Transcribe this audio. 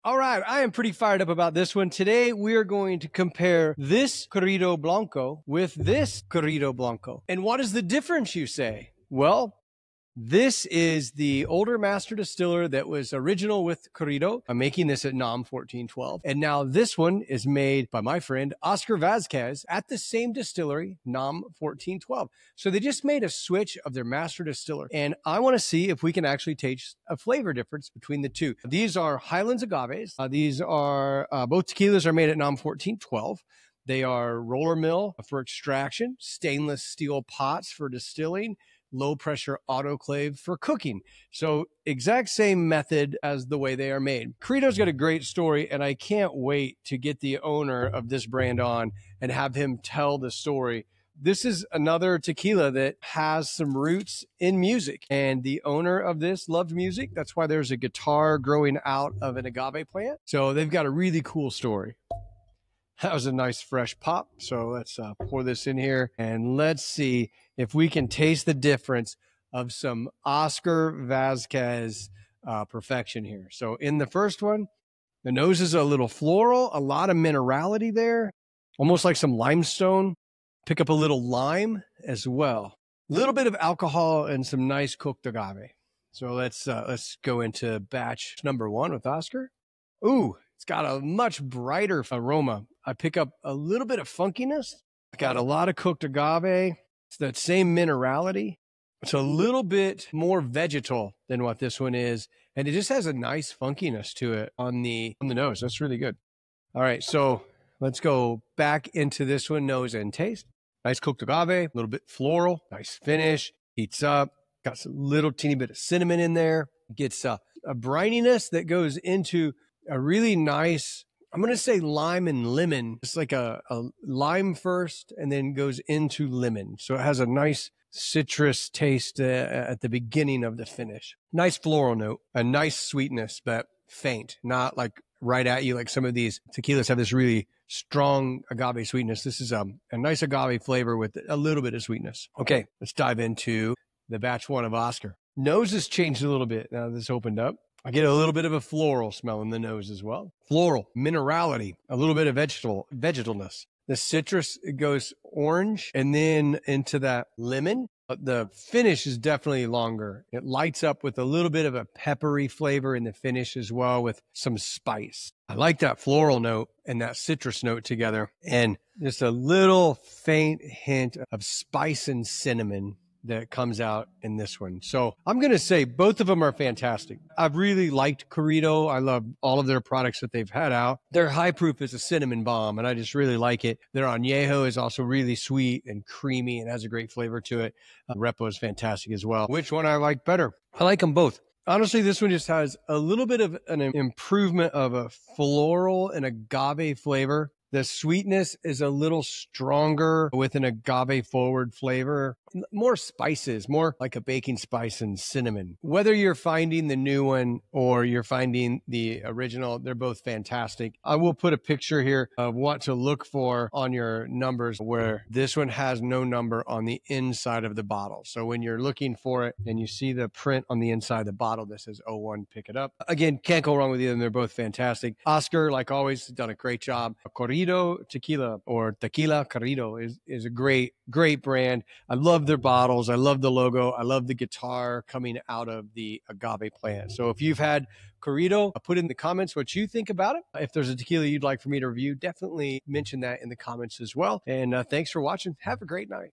All right, I am pretty fired up about this one. Today, we are going to compare this Corrido Blanco with this Corrido Blanco. And what is the difference, you say? Well, this is the older master distiller that was original with Corrido. I'm making this at NAM 1412. And now this one is made by my friend Oscar Vazquez at the same distillery, NAM 1412. So they just made a switch of their master distiller. And I want to see if we can actually taste a flavor difference between the two. These are Highlands agaves. These are both tequilas are made at NAM 1412. They are roller mill for extraction, stainless steel pots for distilling, low pressure autoclave for cooking. So exact same method as the way they are made. Corrido's got a great story, and I can't wait to get the owner of this brand on and have him tell the story. This is another tequila that has some roots in music, and the owner of this loved music. That's why there's a guitar growing out of an agave plant. So they've got a really cool story. That was a nice fresh pop. So let's pour this in here and let's see if we can taste the difference of some Oscar Vazquez perfection here. So in the first one, the nose is a little floral, a lot of minerality there, almost like some limestone. Pick up a little lime as well. A little bit of alcohol and some nice cooked agave. So let's go into batch number one with Oscar. Ooh, it's got a much brighter aroma. I pick up a little bit of funkiness. I got a lot of cooked agave. It's that same minerality. It's a little bit more vegetal than what this one is. And it just has a nice funkiness to it on the nose. That's really good. All right, so let's go back into this one, nose and taste. Nice cooked agave, a little bit floral, nice finish, heats up. Got a little teeny bit of cinnamon in there. Gets a brininess that goes into a really nice, I'm going to say lime and lemon. It's like a lime first and then goes into lemon. So it has a nice citrus taste at the beginning of the finish. Nice floral note, a nice sweetness, but faint, not like right at you like some of these tequilas have this really strong agave sweetness. This is a nice agave flavor with a little bit of sweetness. Okay, let's dive into the batch one of Oscar. Nose has changed a little bit now this opened up. I get a little bit of a floral smell in the nose as well. Floral, minerality, a little bit of vegetalness. The citrus, it goes orange and then into that lemon. The finish is definitely longer. It lights up with a little bit of a peppery flavor in the finish as well with some spice. I like that floral note and that citrus note together and just a little faint hint of spice and cinnamon that comes out in this one. So I'm going to say both of them are fantastic. I've really liked Corrido. I love all of their products that they've had out. Their high proof is a cinnamon bomb, and I just really like it. Their añejo is also really sweet and creamy and has a great flavor to it. Repo is fantastic as well. Which one I like better? I like them both. Honestly, this one just has a little bit of an improvement of a floral and agave flavor. The sweetness is a little stronger with an agave forward flavor. More spices, more like a baking spice and cinnamon. Whether you're finding the new one or you're finding the original, they're both fantastic. I will put a picture here of what to look for on your numbers where this one has no number on the inside of the bottle. So when you're looking for it and you see the print on the inside of the bottle that says 01, pick it up. Again, can't go wrong with either of them. They're both fantastic. Oscar, like always, done a great job. Corrido Tequila or Tequila Corrido is a great brand. I love their bottles. I love the logo. I love the guitar coming out of the agave plant. So if you've had Corrido, put in the comments what you think about it. If there's a tequila you'd like for me to review, definitely mention that in the comments as well. And thanks for watching. Have a great night.